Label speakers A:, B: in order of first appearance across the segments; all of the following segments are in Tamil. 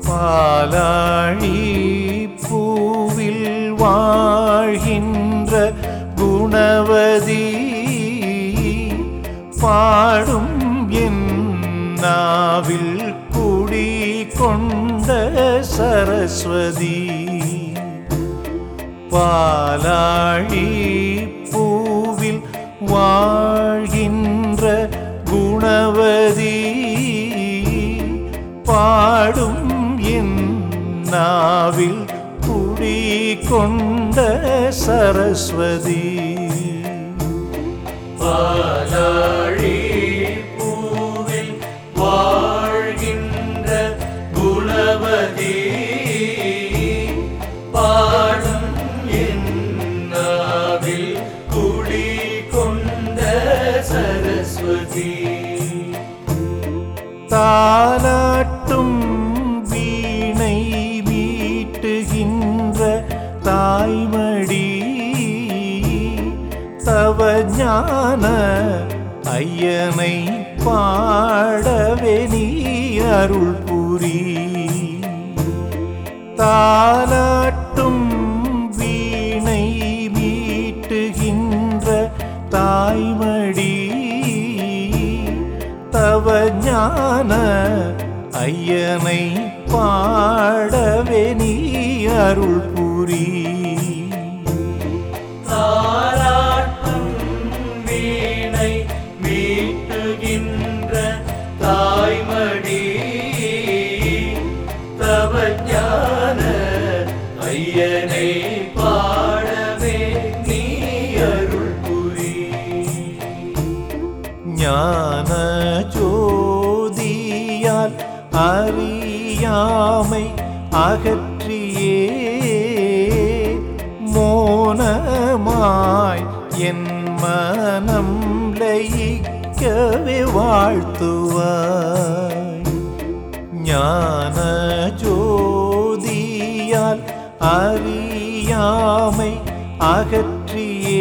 A: பாலாழி பூவில் வாழ்கின்ற குணவதி பாடும் என் நாவில் குடி கொண்ட சரஸ்வதி. பாலாழி பூவில் வாழ்கின்ற குணவதி பாடும் என் நாவில் குடி கொண்ட சரஸ்வதி.
B: பாலாழி பூவில் வாழ்கின்ற குணவதி பாடும் என் நாவில் குடி கொண்ட சரஸ்வதி.
A: தாலாட்டும் வீணை மீட்டுகின்ற தாய்மடி தவ ஞான ஐயனை பாடவே நீ அருள் புரி. தாலாட்டும் வீணை மீட்டுகின்ற தாய்மடி தவ ஞான ஐயனை பாடவே நீ அருள் புரி.
B: தாலாட்டும் வீணை மீட்டுகின்ற தாய்மடி தவ ஞான ஐயனை பாடவே நீ அருள் புரி.
A: ஞான ஜோதியால் அறியாமை அகற்றியே மோனமாய் என் மனம் லயிக்கவே வாழ்த்துவாய். ஞான ஜோதியால் அறியாமை அகற்றியே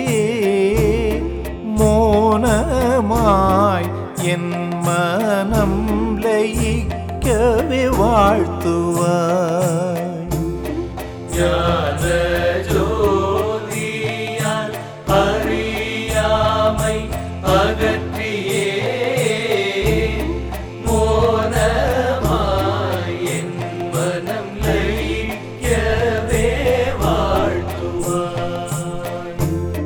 A: மோனமாய் என் மனம் லயிக்கவே வாழ்த்துவாய்.
B: ஞான ஜோதியால் அறியாமை அகற்றியே மோனமாய் என் மனம் லயிக்கவே வாழ்த்துவாய்.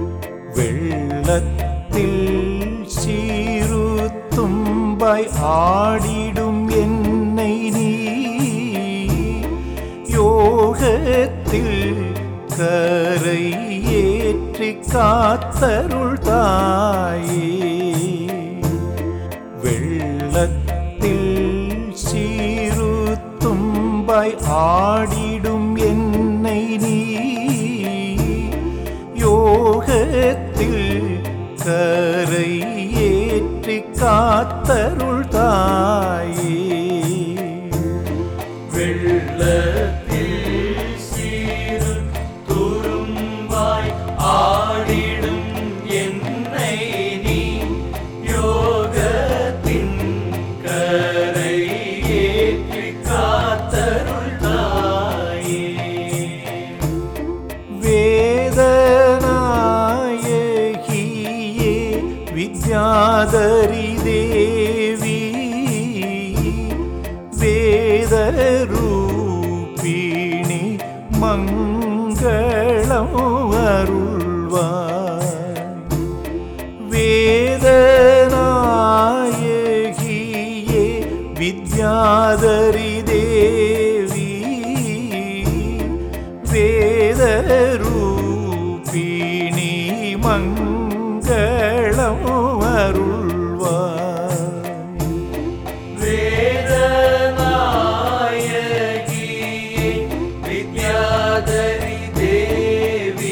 A: வெள்ளத்தில் சீருத்தும்பாய் ஆடிடும் என்னை நீ யோகத்தில் கரை ஏற்றி காத்தருள் தாயே. வெள்ளத்தில் சீருத்தும்பாய் ஆடிடும் என்னை நீ யோகத்தில் கரை ஏற்றி காத்தருள் தாயே.
B: வெள்ளத்தில் சீரு துரும்பாய் ஆடிடும் என்னை நீ யோகத்தின் கரை ஏற்றி காத்தருள் தாயே.
A: வேதநாயகியே வித்யாதரி தேவி வேதரூபிணி மங்களம் அருள்வாய். வேதநாயகியே வித்யாதரி தேவி வேதரூபிணி மங்களம் அருள்வாய்.
B: வேதநாயகியே வித்யாதரி தேவி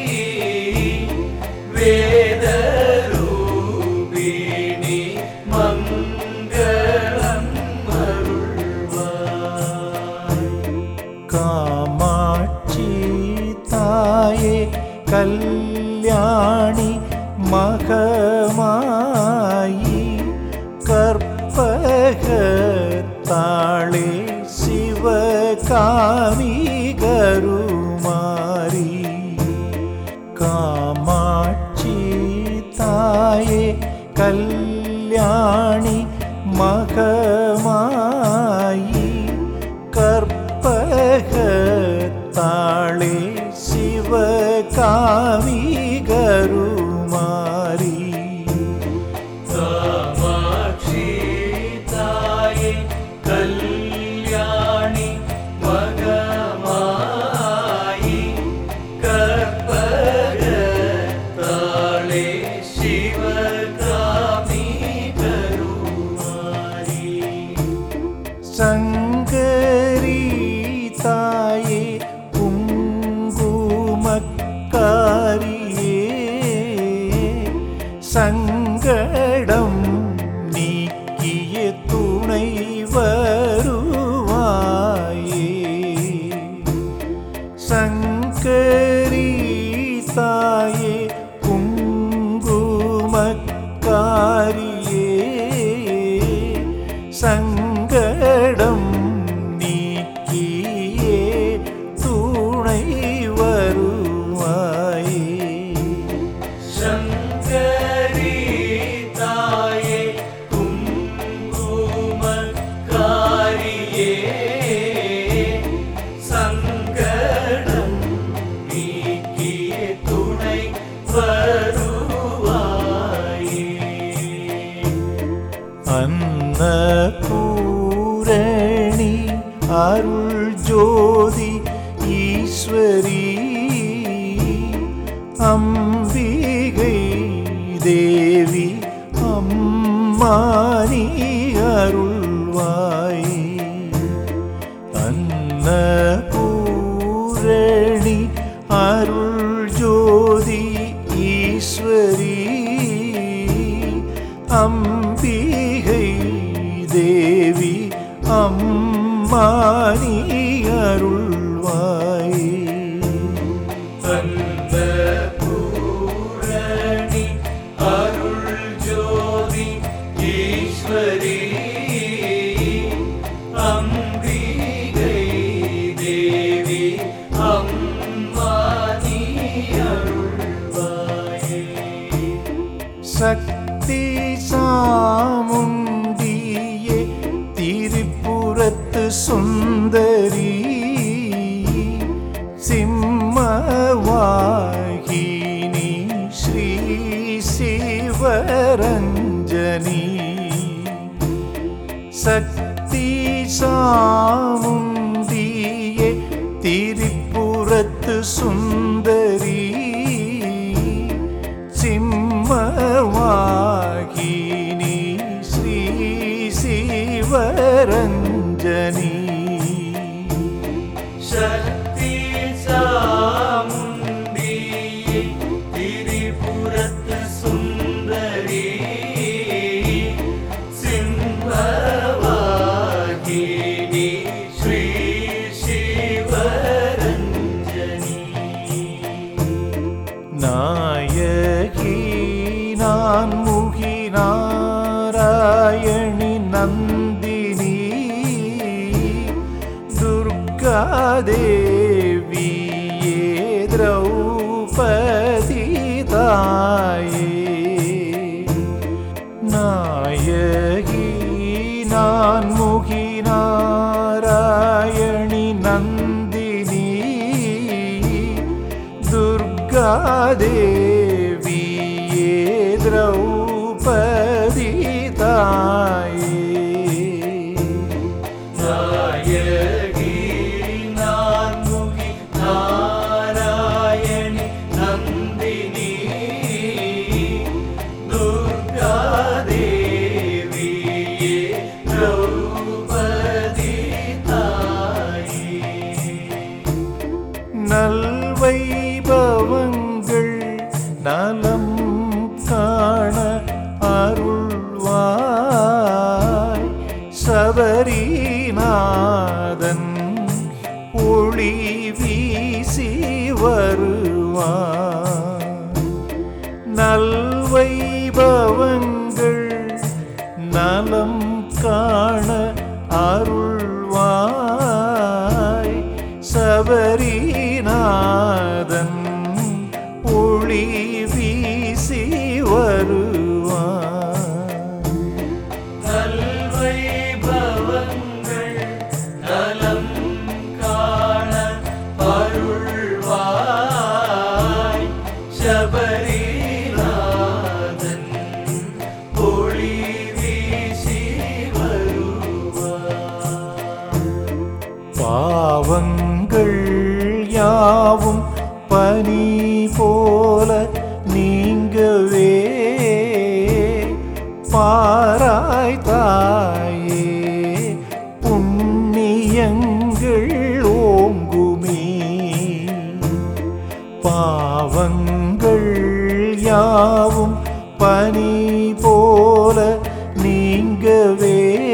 B: வேதரூபிணி மங்களம் அருள்வாய்.
A: காமாட்சி தாயே கல்யாணி மகமாயி தாயே கல்யாணி மகமாயி கற்பகத்தாளே சிவகாமி கருமாரி
B: காமாட்சி தாயே கல்யாணி மகமாயி கற்பகத்தாளே சிவகாமி கருமாரி
A: சங்கரி தாயே குங்குமக்காரியே சங்கடம் நீக்கிய துணை வருவாயே சங்கரி தாயே குங்குமக்காரியே சங்கடம் நீக்கியே துணை வருவாயே
B: சங்கரி தாயே குங்குமக்காரியே சங்கடம் நீக்கிய துணை வருவாயே
A: அன்னபூரணி அருள் ஜோதி ஈஸ்வரி அம்பிகை தேவி அம்மானி அருள்வாய் அன்னபூரணி அருள் ஜோதி ஈஸ்வரி அம்பிகை தேவி அம்மானி அருள்வாய்
B: அன்னபூரணி அருள் ஜோதி ஈஸ்வரி அம்பிகை தேவி அம்மானி அருள்வாயே
A: சக்தி சாமுண்டியே திரிபுரத்து சுந்தரி சிம்மவாகினி ஸ்ரீ சிவரஞ்சனி சக்தி சாமுண்டியே திரிபுரத்து சுந்தரி சிம்மவாகினி ஸ்ரீ சிவரஞ்சனி
B: சக்தி சாமுண்டியே திரிபுரத்து சுந்தரி சிம்மவாகினி ஸ்ரீ சிவரஞ்சனி
A: நாயகி நான்முகி நாராயணி நந்தினி துர்காதேவியே திரௌபதி தாயே நாயகி நான்முகி நாராயணி நந்தினி துர்காதேவியே திரௌபதி தாயே
B: நாயகி நான்முகி நாராயணி நந்தினி துர்காதேவியே திரௌபதி தாயே
A: நல்வைபவங்கள் நலம் காண அருள்வாய் சபரிநாதன் ஒளி வீசி வருவாய் நல்வைபவங்கள் நலம் காண அருள்வாய் சபரிநாதன் ஒளி வீசி வரு பனி போல நீங்கவே பாராய் தாயே புண்ணியங்கள் ஓங்குமே பாவங்கள் யாவும் பனி போல நீங்கவே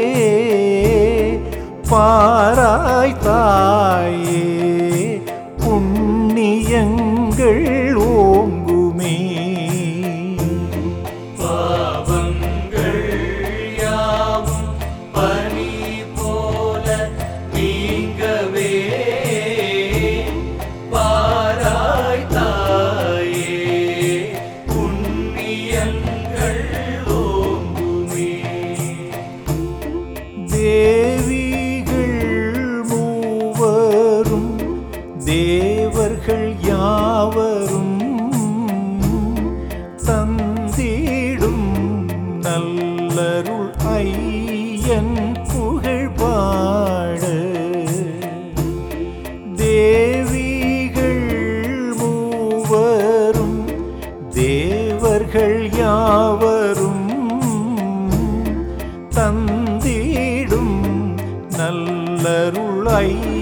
A: பாராய் தாயே புண்ணியங்கள் ஓங்குமே
B: பாவங்கள் யாவும் பனி போல நீங்கவே பாராய் தாயே புண்ணியங்கள் ஓங்குமே
A: தேவிகள் மூவரும் தேவர்கள் யாவரும் தந்திடும் நல்லருள் ஐயன் புகழ் பாட தேவிகள் மூவரும் தேவர்கள் யாவரும் தந்திடும் நல்லருள் ஐயன்